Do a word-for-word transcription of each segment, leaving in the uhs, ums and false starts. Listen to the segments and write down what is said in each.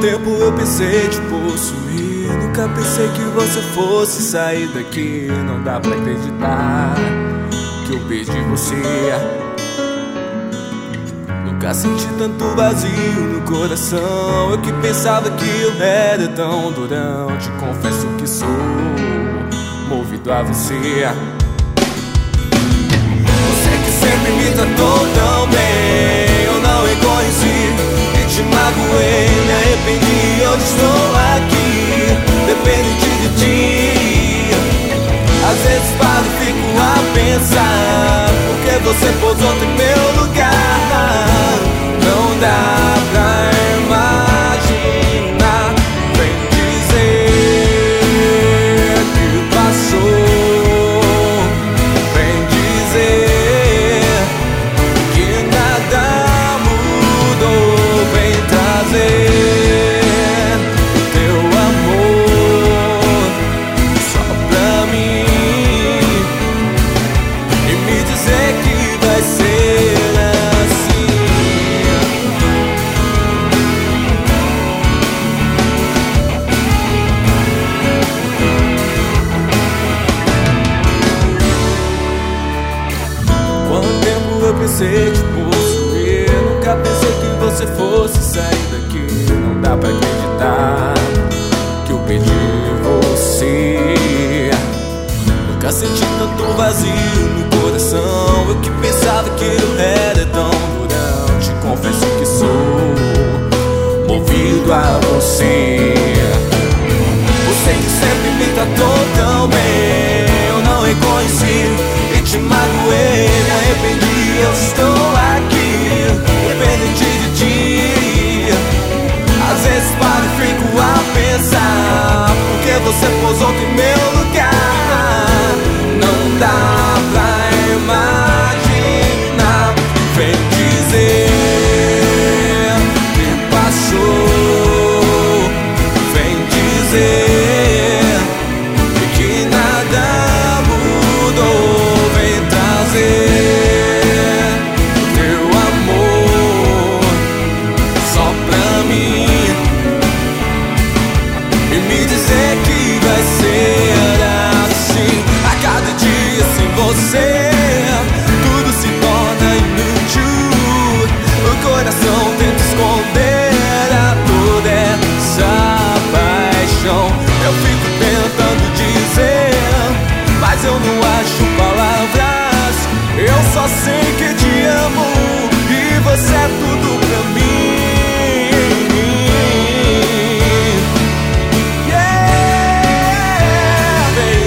tempo eu pensei te possuir, nunca pensei que você fosse sair daqui. Não dá pra acreditar que eu perdi você. Nunca senti tanto vazio no coração. Eu que pensava que eu era tão durão. Te confesso que sou movido a você. Você que sempre me tratou tão bem, eu não reconheci e te magoei. Me arrependi, hoje estou aqui, dependente de ti. Às vezes paro e fico a pensar, porque você pôs outro em meu lugar. Não dá pra imaginar. Vem dizer que passou, vem dizer que nada mudou. Vem trazer teu amor só pra mim e me dizer que vai ser assim. Quanto tempo eu pensei te possuir, nunca pensei que você fosse sair daqui. Não dá pra acreditar que eu perdi você. Nunca senti tanto vazio no coração. Eu que pensava que eu era tão durão. Te confesso que sou movido a você. Você que sempre me tratou tão bem, eu não reconheci e te magoei. Me arrependi, eu estou aqui, dependente de ti. Às vezes paro e fico a pensar, porque você pôs outro em meu lugar. Não dá pra imaginar. Vem dizer que passou, vem dizer que nada mudou. Vem trazer teu amor só pra mim e me dizer que vai ser assim. A cada dia sem você tudo se torna inútil. O coração tenta esconder a toda essa paixão. Eu fico tentando dizer, mas eu não acho palavras. Eu só sei que te amo e você é tudo pra mim. Yeah! Vem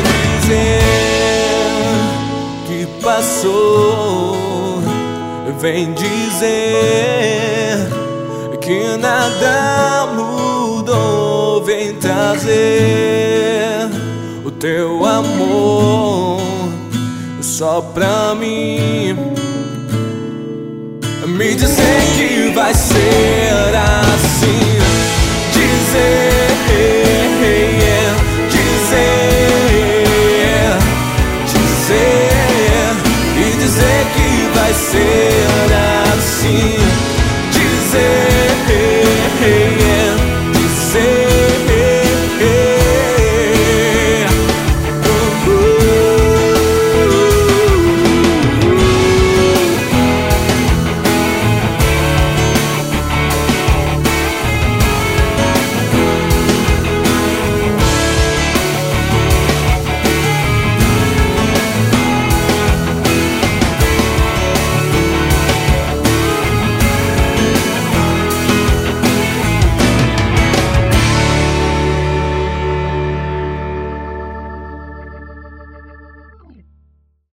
dizer que passou, vem dizer que nada mudou. Vem trazer o teu amor só pra mim, me dizer que vai ser assim. Dizer